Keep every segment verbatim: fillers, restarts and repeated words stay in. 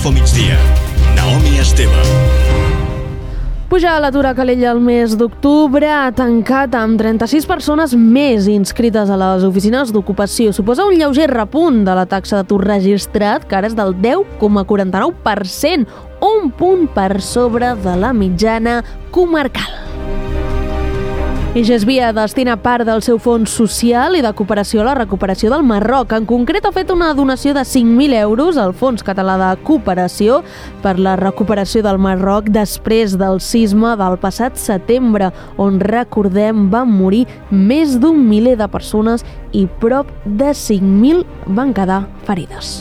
Info Migdia. Naomi Esteve. Puja l'atur a Calella el mes d'octubre ha tancat amb trenta-sis persones més inscrites a les oficines d'ocupació. Suposa un lleuger repunt de la taxa d'atur registrat, que ara és del deu coma quaranta-nou per cent, un punt per sobre de la mitjana comarcal. I Gesvia destina part del seu fons social i de cooperació a la recuperació del Marroc. En concret, ha fet una donació de cinc mil euros al Fons Català de Cooperació per la recuperació del Marroc després del sisme del passat setembre, on, recordem, van morir més d'un miler de persones i prop de cinc mil van quedar ferides.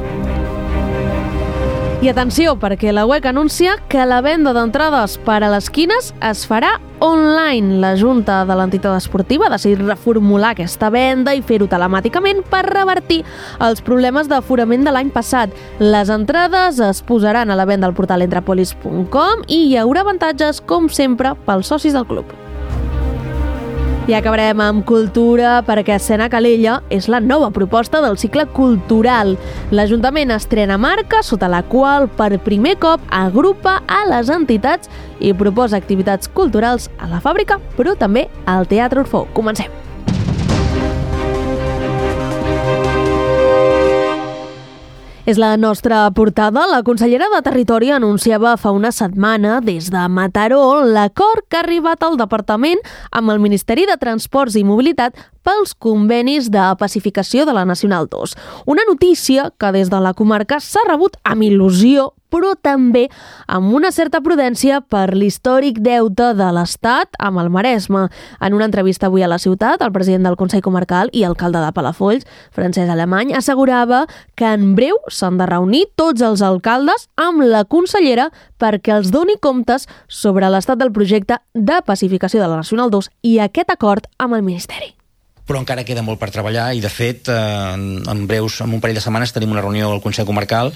I atenció, perquè la U E C anuncia que la venda d'entrades per a les quines es farà online. La Junta de l'entitat esportiva ha decidit reformular aquesta venda i fer-ho telemàticament per revertir els problemes d'aforament de l'any passat. Les entrades es posaran a la venda al portal entrepolis punt com i hi haurà avantatges, com sempre, pels socis del club. I acabarem amb cultura, perquè Escena Calella és la nova proposta del cicle cultural. L'Ajuntament estrena marca sota la qual per primer cop agrupa a les entitats i proposa activitats culturals a la fàbrica, però també al Teatre Orfeó. Comencem. És la nostra portada. La consellera de Territori anunciava fa una setmana des de Mataró l'acord que ha arribat al departament amb el Ministeri de Transports i Mobilitat pels convenis de pacificació de la Nacional dos. Una notícia que des de la comarca s'ha rebut amb il·lusió, però també amb una certa prudència per l'històric deute de l'Estat amb el Maresme. En una entrevista avui a la ciutat, el president del Consell Comarcal i alcalde de Palafolls, Francesc Alemany, assegurava que en breu s'han de reunir tots els alcaldes amb la consellera perquè els doni comptes sobre l'estat del projecte de pacificació de la Nacional dos i aquest acord amb el Ministeri. Però encara queda molt per treballar i, de fet, eh, en breus, en un parell de setmanes, tenim una reunió al Consell Comarcal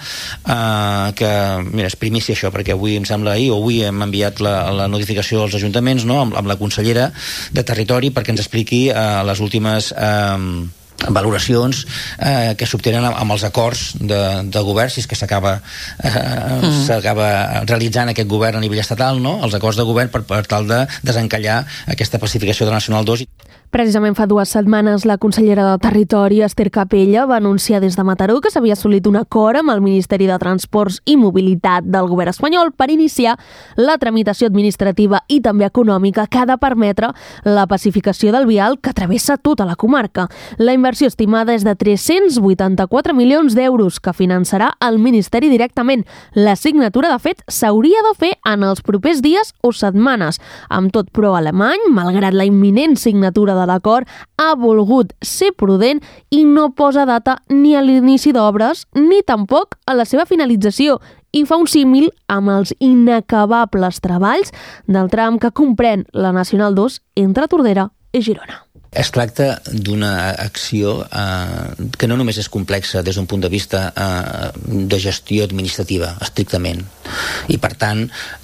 eh, que, mira, és primícia això, perquè avui, em sembla, ahir o avui hem enviat la, la notificació als ajuntaments, no?, amb, amb la consellera de Territori perquè ens expliqui eh, les últimes eh, valoracions eh, que s'obtenen amb els acords de, de govern, si és que s'acaba eh, mm. s'acaba realitzant aquest govern a nivell estatal, no?, els acords de govern per, per tal de desencallar aquesta pacificació de la Nacional dos. Precisament fa dues setmanes la consellera de Territori, Esther Capella, va anunciar des de Mataró que s'havia assolit un acord amb el Ministeri de Transports i Mobilitat del govern espanyol per iniciar la tramitació administrativa i també econòmica que ha de permetre la pacificació del vial que travessa tota la comarca. La inversió estimada és de tres-cents vuitanta-quatre milions d'euros que finançarà el Ministeri directament. La signatura, de fet, s'hauria de fer en els propers dies o setmanes. Amb tot, però, Alemany, malgrat la imminent signatura de de l'acord, ha volgut ser prudent i no posa data ni a l'inici d'obres ni tampoc a la seva finalització i fa un símil amb els inacabables treballs del tram que comprèn la Nacional dos entre Tordera i Girona. Es tracta d'una acció eh, que no només és complexa des d'un punt de vista eh, de gestió administrativa, estrictament. I, per tant,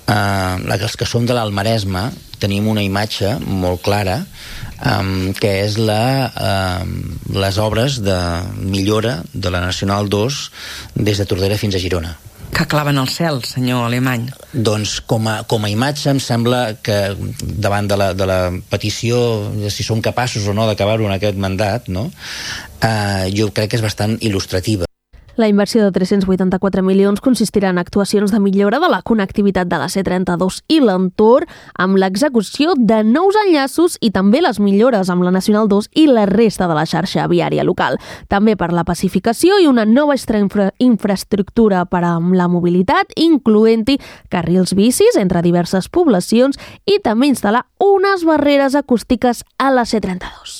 eh, els que som de l'Alt Maresme tenim una imatge molt clara Um, que és la, um, les obres de millora de la Nacional dos des de Tordera fins a Girona. Que claven al cel, senyor Alemany. Doncs com a, com a imatge em sembla que davant de la, de la petició de si som capaços o no d'acabar-ho en aquest mandat, no? uh, jo crec que és bastant il·lustrativa. La inversió de tres-cents vuitanta-quatre milions consistirà en actuacions de millora de la connectivitat de la C trenta-dos i l'entorn, amb l'execució de nous enllaços i també les millores amb la Nacional dos i la resta de la xarxa viària local. També per la pacificació i una nova infra infraestructura per a la mobilitat, incloent-hi carrils bicis entre diverses poblacions i també instal·lar unes barreres acústiques a la C trenta-dos.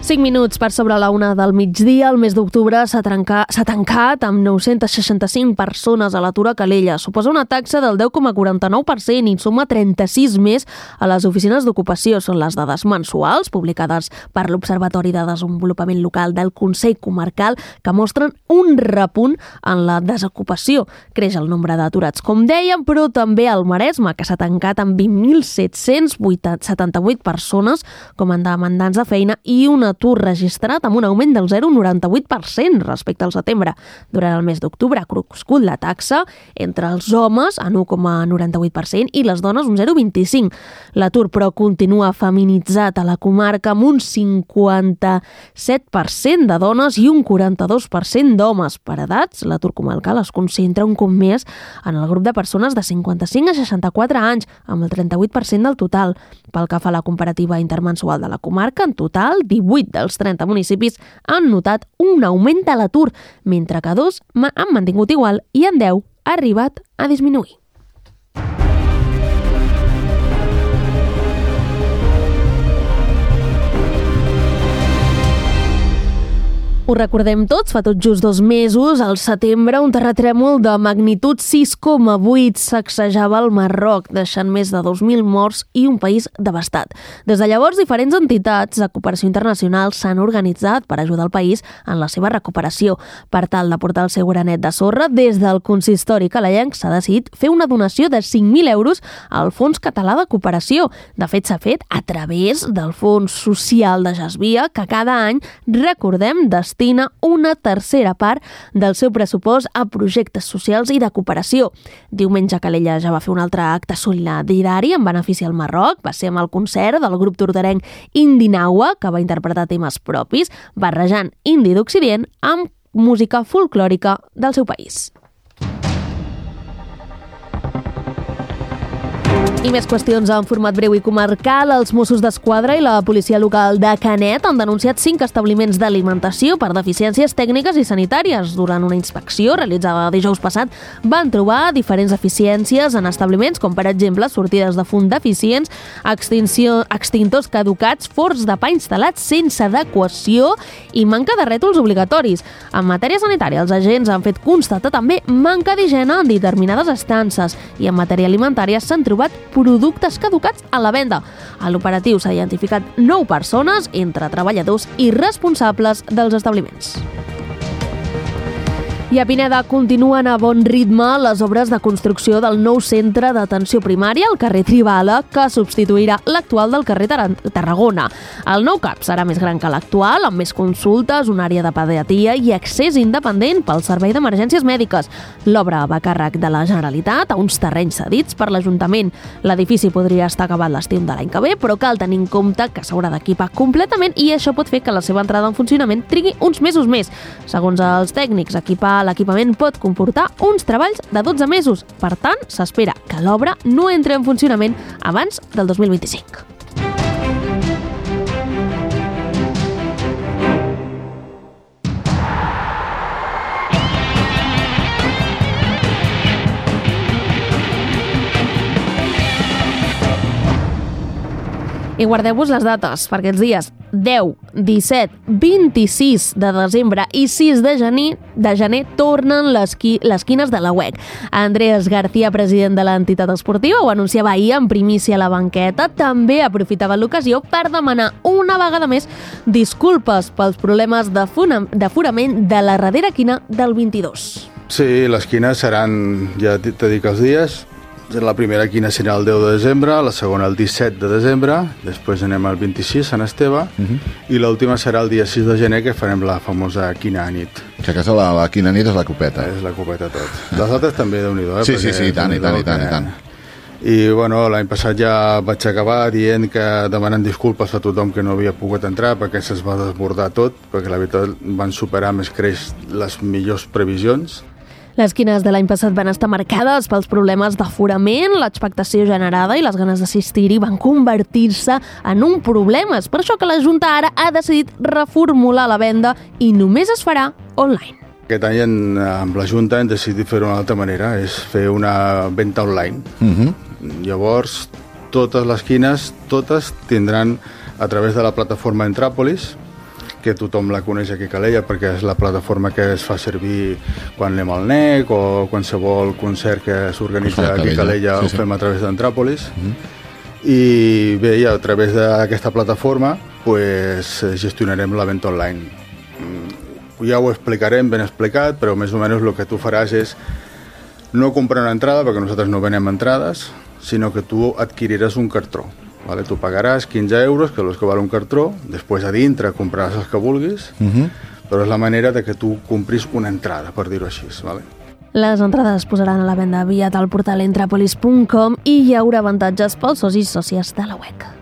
cinc minuts per sobre la una del migdia. El mes d'octubre s'ha tancat amb nou-cents seixanta-cinc persones a l'atur a Calella. Suposa una taxa del deu coma quaranta-nou per cent i suma trenta-sis més a les oficines d'ocupació. Són les dades mensuals publicades per l'Observatori de Desenvolupament Local del Consell Comarcal que mostren un repunt en la desocupació. Creix el nombre d'aturats, com dèiem, però també el Maresme, que s'ha tancat amb vint mil set-cents setanta-vuit persones com a demandants de feina i una atur registrat amb un augment del zero coma noranta-vuit per cent respecte al setembre. Durant el mes d'octubre ha crescut la taxa entre els homes en un coma noranta-vuit per cent i les dones un zero coma vint-i-cinc. L'atur, però, continua feminitzat a la comarca amb un cinquanta-set per cent de dones i un quaranta-dos per cent d'homes. Per edats, l'atur comarcal es concentra un cop més en el grup de persones de cinquanta-cinc a seixanta-quatre anys, amb el trenta-vuit per cent del total. Pel que fa a la comparativa intermensual de la comarca, en total, divuit dels trenta municipis han notat un augment de l'atur, mentre que dos han mantingut igual i en deu ha arribat a disminuir. Ho recordem tots, fa tot just dos mesos, al setembre, un terratrèmol de magnitud sis coma vuit sacsejava el Marroc, deixant més de dos mil morts i un país devastat. Des de llavors, diferents entitats de cooperació internacional s'han organitzat per ajudar el país en la seva recuperació. Per tal de portar el seu granet de sorra, des del consistori calalenc s'ha decidit fer una donació de cinc mil euros al Fons Català de Cooperació. De fet, s'ha fet a través del Fons Social de Jasvia, que cada any, recordem, destina una tercera part del seu pressupost a projectes socials i de cooperació. Diumenge Calella ja va fer un altre acte solidari en benefici al Marroc. Va ser amb el concert del grup tortorenc Indinawa, que va interpretar temes propis, barrejant indi d'Occident amb música folclòrica del seu país. I més qüestions en format breu i comarcal. Els Mossos d'Esquadra i la policia local de Canet han denunciat cinc establiments d'alimentació per deficiències tècniques i sanitàries. Durant una inspecció realitzada dijous passat van trobar diferents deficiències en establiments, com per exemple sortides de fum deficients, extinció, extintors caducats, forns de pa instal·lats sense adequació i manca de rètols obligatoris. En matèria sanitària, els agents han fet constatar també manca d'higiene en determinades estances i en matèria alimentària s'han trobat productes caducats a la venda. A l'operatiu s'ha identificat nou persones entre treballadors i responsables dels establiments. I a Pineda continuen a bon ritme les obres de construcció del nou centre d'atenció primària al carrer Tribala, que substituirà l'actual del carrer Tarragona. El nou C A P serà més gran que l'actual, amb més consultes, una àrea de pediatria i accés independent pel servei d'emergències mèdiques. L'obra va a càrrec de la Generalitat a uns terrenys cedits per l'Ajuntament. L'edifici podria estar acabat l'estiu de l'any que ve, però cal tenir en compte que s'haurà d'equipar completament i això pot fer que la seva entrada en funcionament trigui uns mesos més. Segons els tècnics, equipar l'equipament pot comportar uns treballs de dotze mesos. Per tant, s'espera que l'obra no entri en funcionament abans del dos mil vint-i-cinc. I guardeu-vos les dates per aquests dies. deu, disset, vint-i-sis de desembre i sis de gener, de gener tornen les, qui, les quines de la U E C. Andrés García, president de l'entitat esportiva, ho anunciava ahir en primícia a la banqueta. També aprofitava l'ocasió per demanar una vegada més disculpes pels problemes d'aforament de la darrera quina del vint-i-dos. Sí, les quines seran, ja t'he dit els dies. La primera quina serà el deu de desembre, la segona el disset de desembre, després anem al vint-i-sis, Sant Esteve, uh-huh. i l'última serà el dia sis de gener, que farem la famosa quina nit. Que aquesta, la, la quina nit és la copeta. És la copeta tot. Les altres també, Déu-n'hi-do, eh? Sí, sí, sí, tant, i tant, i tant, i tant. I, bueno, l'any passat ja vaig acabar dient que demanant disculpes a tothom que no havia pogut entrar, perquè se'ls va desbordar tot, perquè la veritat van superar més creix les millors previsions. Les quines de l'any passat van estar marcades pels problemes d'aforament, l'expectació generada i les ganes d'assistir-hi van convertir-se en un problema. És per això que la Junta ara ha decidit reformular la venda i només es farà online. Aquest any amb la Junta hem decidit fer-ho d'una altra manera, és fer una venda online. Uh-huh. Llavors, totes les quines, totes tindran a través de la plataforma Entràpolis que tothom la coneix aquí a Calella perquè és la plataforma que es fa servir quan anem al N E C o qualsevol concert que s'organitza aquí a Calella sí, sí. Ho fem a través d'Antràpolis. Mm-hmm. I bé, i a través d'aquesta plataforma pues, gestionarem la venda online. Ja ho explicarem ben explicat, però més o menys el que tu faràs és no comprar una entrada, perquè nosaltres no venem entrades, sinó que tu adquiriràs un cartró. Vale? Tu pagaràs quinze euros, que és el que val un cartró, després a dintre compraràs els que vulguis, uh-huh. però és la manera de que tu compris una entrada, per dir-ho així. Vale? Les entrades es posaran a la venda via al portal entrapolis punt com i hi haurà avantatges pels socis i sòcies de la U E C.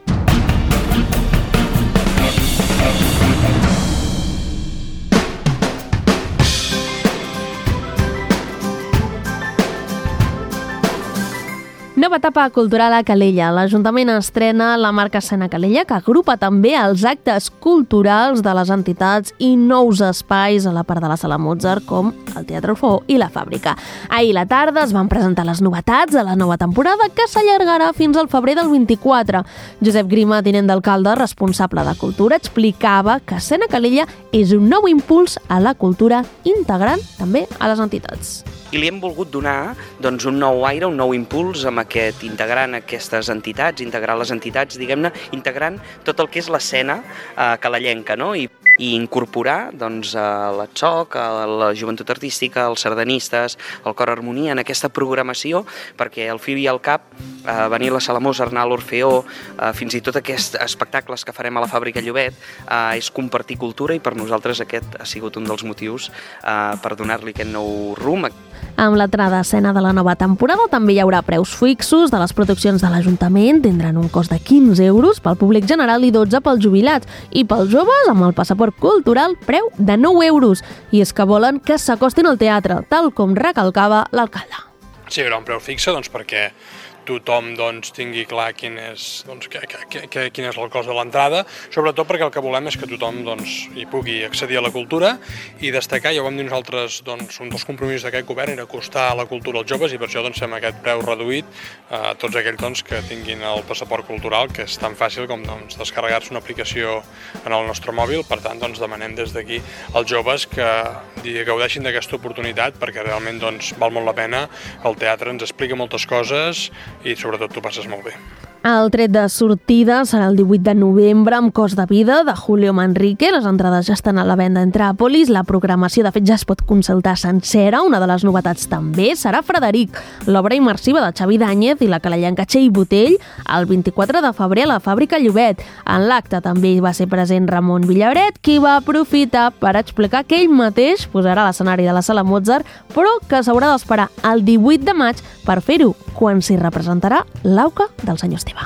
Nova etapa cultural a Calella. L'Ajuntament estrena la marca Escena Calella, que agrupa també els actes culturals de les entitats i nous espais a la part de la Sala Mozart, com el Teatre Orfeó i la Fàbrica. Ahir a la tarda es van presentar les novetats de la nova temporada, que s'allargarà fins al febrer del vint-i-quatre. Josep Grima, tinent d'alcalde, responsable de Cultura, explicava que Escena Calella és un nou impuls a la cultura, integrant també a les entitats. I li hem volgut donar doncs, un nou aire, un nou impuls amb aquest, integrant aquestes entitats, integrar les entitats, diguem-ne, integrant tot el que és l'escena eh, calellenca, no? I, i incorporar doncs, a la T S O C, a la Joventut Artística, els sardanistes, el Cor Harmonia en aquesta programació, perquè al fi i al cap eh, venir a la Sala Mozart, anar a l'Orfeó, eh, fins i tot aquests espectacles que farem a la Fàbrica Llobet, eh, és compartir cultura i per nosaltres aquest ha sigut un dels motius eh, per donar-li aquest nou rumb. Amb l'entrada a escena de la nova temporada també hi haurà preus fixos de les produccions de l'Ajuntament, tindran un cost de quinze euros pel públic general i dotze pels jubilats, i pels joves, amb el passaport cultural, preu de nou euros. I és que volen que s'acostin al teatre, tal com recalcava l'alcalde. Sí, hi haurà un preu fixe doncs, perquè tothom doncs, tingui clar quin és, doncs, que, que, que, quin és el cost de l'entrada, sobretot perquè el que volem és que tothom doncs, hi pugui accedir a la cultura i destacar, ja ho vam dir nosaltres, doncs, un dels compromisos d'aquest govern era acostar la cultura als joves i per això doncs, fem aquest preu reduït a tots aquells doncs, que tinguin el passaport cultural, que és tan fàcil com doncs, descarregar-se una aplicació en el nostre mòbil. Per tant, doncs, demanem des d'aquí als joves que gaudeixin d'aquesta oportunitat perquè realment doncs, val molt la pena. El teatre ens explica moltes coses i sobretot tu passes molt bé. El tret de sortida serà el divuit de novembre amb Cost de vida de Julio Manrique. Les entrades ja estan a la venda a Entràpolis. La programació, de fet, ja es pot consultar sencera. Una de les novetats també serà Frederic, l'obra immersiva de Xavi Dáñez i la calellenca Txell Botell, el vint-i-quatre de febrer a la Fàbrica Llobet. En l'acte també hi va ser present Ramon Villabret, qui va aprofitar per explicar que ell mateix posarà a l'escenari de la Sala Mozart, però que s'haurà d'esperar el divuit de maig per fer-ho, quan s'hi representarà l'Auca del senyor Esteve.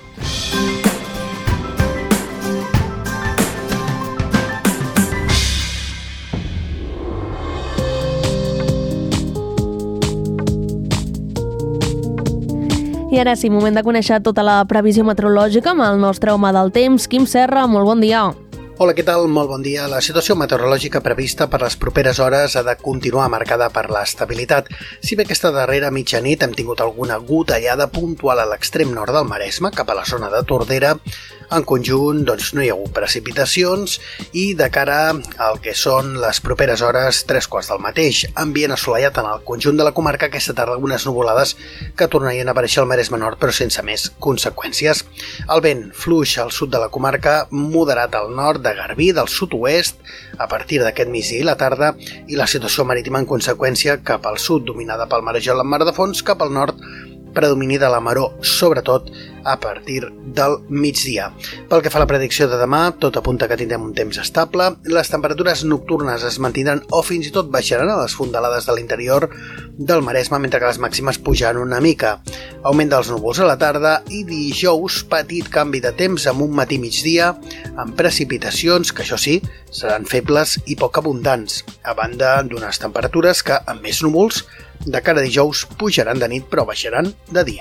I ara sí, moment de conèixer tota la previsió meteorològica amb el nostre home del temps, Quim Serra. Molt bon dia. Hola, què tal? Molt bon dia. La situació meteorològica prevista per les properes hores ha de continuar marcada per l'estabilitat. Si bé aquesta darrera mitjanit hem tingut alguna gotellada puntual a l'extrem nord del Maresme, cap a la zona de Tordera, en conjunt doncs, no hi ha hagut precipitacions i de cara al que són les properes hores, tres quarts del mateix. Ambient assolellat en el conjunt de la comarca, aquesta tarda algunes nuvolades que tornarien a aparèixer al Maresme Nord, però sense més conseqüències. El vent fluix al sud de la comarca, moderat al nord, de Garbí, del sud-oest, a partir d'aquest migdia i la tarda, i la situació marítima en conseqüència cap al sud, dominada pel marejol en mar de fons, cap al nord, predomini de la maró, sobretot a partir del migdia. Pel que fa a la predicció de demà, tot apunta que tindrem un temps estable, les temperatures nocturnes es mantindran o fins i tot baixaran a les fondalades de l'interior del Maresme, mentre que les màximes pujaran una mica. Augment dels núvols a la tarda i dijous petit canvi de temps amb un matí-migdia amb precipitacions que, això sí, seran febles i poc abundants, a banda d'unes temperatures que, amb més núvols, de cara a dijous pujaran de nit però baixaran de dia.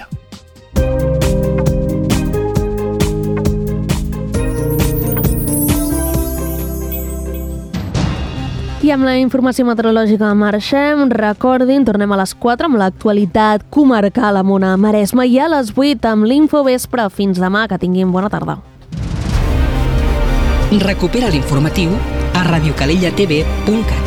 I amb la informació meteorològica marxem. Recordin, tornem a les quatre amb l'actualitat comarcal a Ona Maresme i a les vuit amb l'Infovespre. Fins demà, que tinguin bona tarda. Recupera l'informatiu a radiocalellatv punt cat.